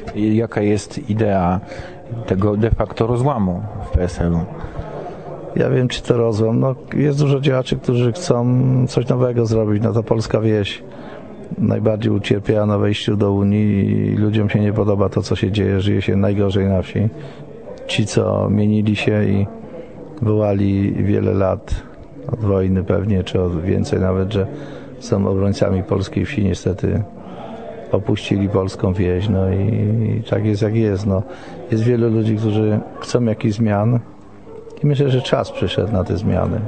Jaka jest idea tego de facto rozłamu w PSL-u? Ja wiem, czy to rozłam. No, jest dużo działaczy, którzy chcą coś nowego zrobić. No, ta polska wieś najbardziej ucierpiała na wejściu do Unii i ludziom się nie podoba to, co się dzieje. Żyje się najgorzej na wsi. Ci, co mienili się i wołali wiele lat od wojny pewnie, czy od więcej nawet, że są obrońcami polskiej wsi, niestety opuścili polską wieś. No i tak jest, jak jest. No, jest wielu ludzi, którzy chcą jakichś zmian. I myślę, że czas przyszedł na te zmiany.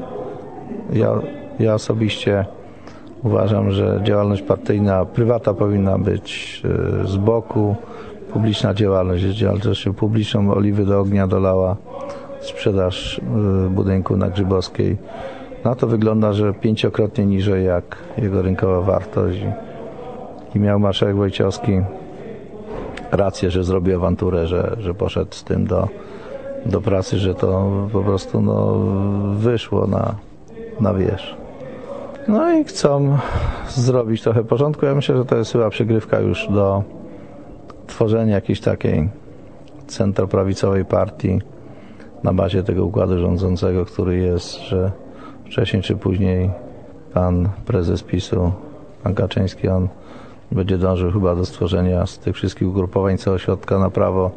Ja osobiście uważam, że działalność partyjna, prywata powinna być z boku. Publiczna działalność jest działalnością publiczną. Oliwy do ognia dolała sprzedaż budynku na Grzybowskiej. Na to wygląda, że 5-krotnie niżej jak jego rynkowa wartość. I miał marszałek Wojciechowski rację, że zrobił awanturę, że poszedł z tym do pracy, że to po prostu wyszło na wierzch. No i chcą zrobić trochę porządku. Ja myślę, że to jest chyba przygrywka już do tworzenia jakiejś takiej centroprawicowej partii na bazie tego układu rządzącego, który jest, że wcześniej czy później pan prezes PiS-u, pan Kaczyński, on będzie dążył chyba do stworzenia z tych wszystkich ugrupowań całego środka na prawo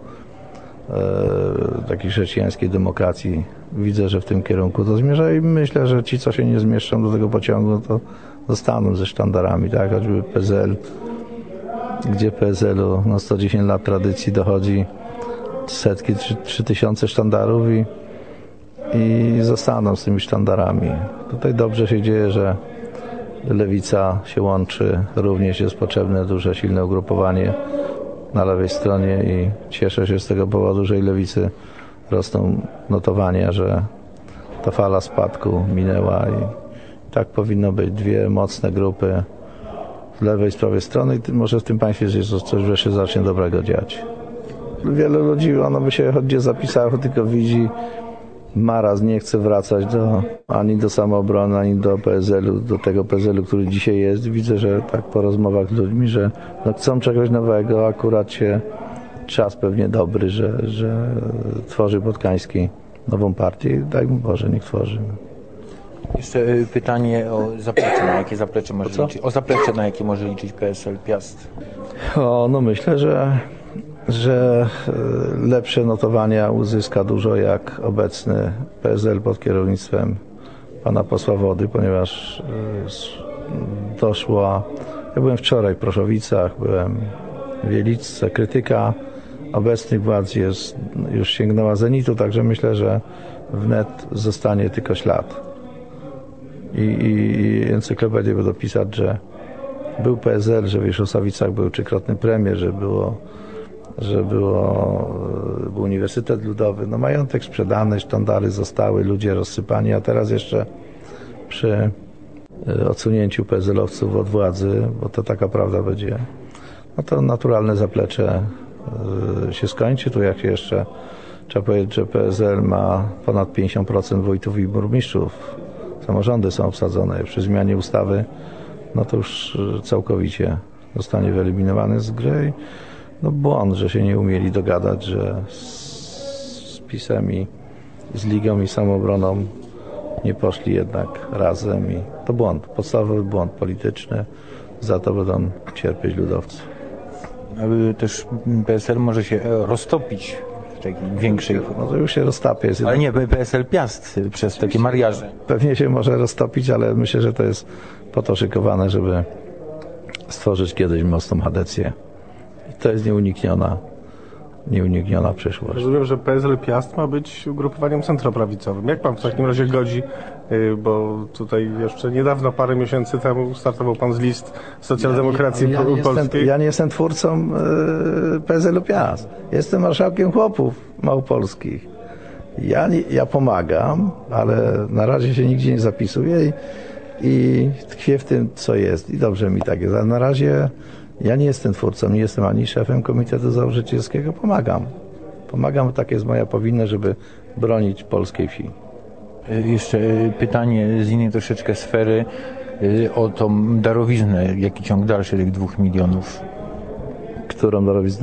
takiej chrześcijańskiej demokracji. Widzę, że w tym kierunku to zmierza i myślę, że ci, co się nie zmieszczą do tego pociągu, to zostaną ze sztandarami, tak? Choćby PSL, gdzie PSL-u 110 lat tradycji dochodzi setki, 3000 sztandarów i zostaną z tymi sztandarami. Tutaj dobrze się dzieje, że lewica się łączy, również jest potrzebne duże, silne ugrupowanie na lewej stronie i cieszę się z tego powodu, że i lewicy rosną notowania, że ta fala spadku minęła i tak powinno być. Dwie mocne grupy z lewej i z prawej strony i może w tym państwie jest coś wreszcie zacznie dobrego dziać. Wielu ludzi, ono by się choć gdzie zapisało, tylko widzi marazm, nie chce wracać ani do Samoobrony, ani do PSL-u, do tego PSL-u, który dzisiaj jest. Widzę, że tak po rozmowach z ludźmi, że chcą czegoś nowego, akurat się czas pewnie dobry, że tworzy Podkański nową partię. Daj mu Boże, niech tworzy. Jeszcze pytanie o zaplecze, na jakie zaplecze może liczyć? O zaplecze, na jakie może liczyć PSL Piast? No myślę, że lepsze notowania uzyska dużo jak obecny PSL pod kierownictwem pana posła Wody, ponieważ ja byłem wczoraj w Proszowicach, byłem w Wieliczce, krytyka obecnych władz już sięgnęła zenitu, także myślę, że wnet zostanie tylko ślad. I encyklopedie będą pisać, że był PSL, że w Wierzchosławicach był trzykrotny premier, że był Uniwersytet Ludowy. Majątek sprzedany, sztandary zostały, ludzie rozsypani, a teraz jeszcze przy odsunięciu PSL-owców od władzy, bo to taka prawda będzie, to naturalne zaplecze się skończy. Tu jak jeszcze trzeba powiedzieć, że PSL ma ponad 50% wójtów i burmistrzów. Samorządy są obsadzone. Przy zmianie ustawy to już całkowicie zostanie wyeliminowany z gry. Błąd, że się nie umieli dogadać, że z PiS-em i z Ligą i Samoobroną nie poszli jednak razem i to błąd, podstawowy błąd polityczny. Za to będą cierpieć ludowcy. Też PSL może się roztopić w takiej większej... To już się roztapie. Ale nie, PSL Piast przez takie mariaże. Pewnie się może roztopić, ale myślę, że to jest po to szykowane, żeby stworzyć kiedyś mocną adecję. To jest nieunikniona przyszłość. Rozumiem, że PSL Piast ma być ugrupowaniem centroprawicowym. Jak pan w takim razie godzi, bo tutaj jeszcze niedawno, parę miesięcy temu startował pan z list Socjaldemokracji Polskiej. Ja nie jestem twórcą PSL-u Piast. Jestem marszałkiem chłopów małopolskich. Ja pomagam, ale na razie się nigdzie nie zapisuję i tkwię w tym, co jest. I dobrze mi tak jest. Ale na razie ja nie jestem twórcą, nie jestem ani szefem Komitetu Założycielskiego. Pomagam, tak jest moja powinność, żeby bronić polskiej wsi. Jeszcze pytanie z innej troszeczkę sfery o tą darowiznę, jaki ciąg dalszy tych 2 milionów. Którą darowiznę?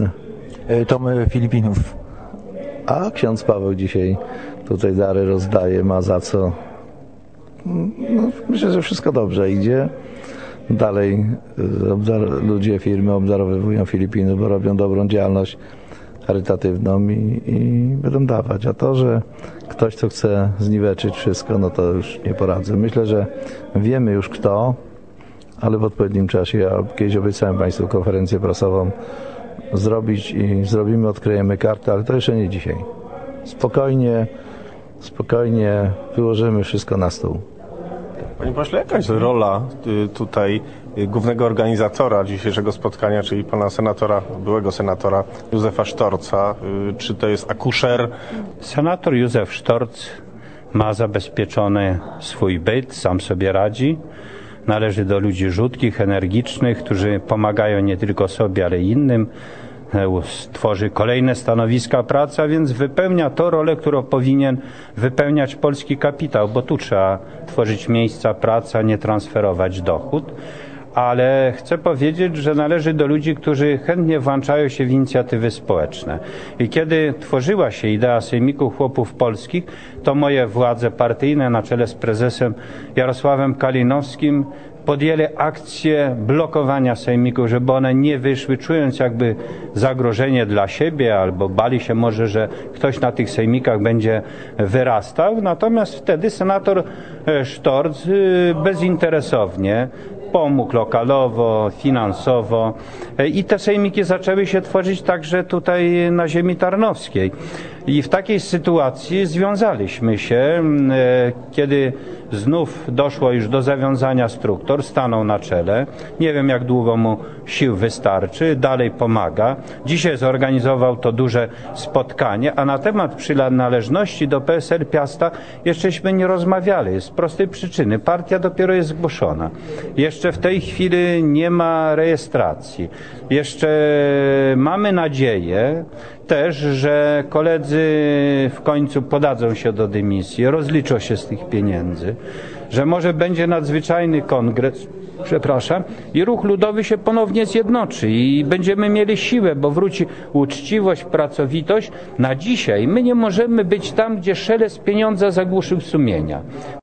Tom Filipinów. A ksiądz Paweł dzisiaj tutaj dary rozdaje, ma za co. No, myślę, że wszystko dobrze idzie. Dalej ludzie, firmy obdarowywują Filipinów, bo robią dobrą działalność charytatywną i będą dawać. A to, że ktoś, kto chce zniweczyć wszystko, no to już nie poradzę. Myślę, że wiemy już kto, ale w odpowiednim czasie. Ja kiedyś obiecałem Państwu konferencję prasową zrobić i zrobimy, odkryjemy kartę, ale to jeszcze nie dzisiaj. Spokojnie wyłożymy wszystko na stół. Panie pośle, jaka jest rola tutaj głównego organizatora dzisiejszego spotkania, czyli pana senatora, byłego senatora Józefa Sztorca? Czy to jest akuszer? Senator Józef Sztorc ma zabezpieczony swój byt, sam sobie radzi. Należy do ludzi rzutkich, energicznych, którzy pomagają nie tylko sobie, ale i innym. Tworzy kolejne stanowiska pracy, a więc wypełnia tę rolę, którą powinien wypełniać polski kapitał, bo tu trzeba tworzyć miejsca pracy, a nie transferować dochód. Ale chcę powiedzieć, że należy do ludzi, którzy chętnie włączają się w inicjatywy społeczne. I kiedy tworzyła się idea Sejmiku Chłopów Polskich, to moje władze partyjne na czele z prezesem Jarosławem Kalinowskim podjęli akcję blokowania sejmików, żeby one nie wyszły, czując jakby zagrożenie dla siebie, albo bali się może, że ktoś na tych sejmikach będzie wyrastał. Natomiast wtedy senator Sztorc bezinteresownie pomógł lokalowo, finansowo i te sejmiki zaczęły się tworzyć także tutaj na ziemi tarnowskiej. I w takiej sytuacji związaliśmy się, kiedy znów doszło już do zawiązania struktur, stanął na czele. Nie wiem, jak długo mu sił wystarczy, dalej pomaga. Dzisiaj zorganizował to duże spotkanie, a na temat przynależności do PSL Piasta jeszcześmy nie rozmawiali. Z prostej przyczyny. Partia dopiero jest zgłoszona. Jeszcze w tej chwili nie ma rejestracji. Jeszcze mamy nadzieję też, że koledzy w końcu podadzą się do dymisji, rozliczą się z tych pieniędzy, że może będzie nadzwyczajny kongres, i ruch ludowy się ponownie zjednoczy i będziemy mieli siłę, bo wróci uczciwość, pracowitość. Na dzisiaj my nie możemy być tam, gdzie szelest pieniądza zagłuszył sumienia.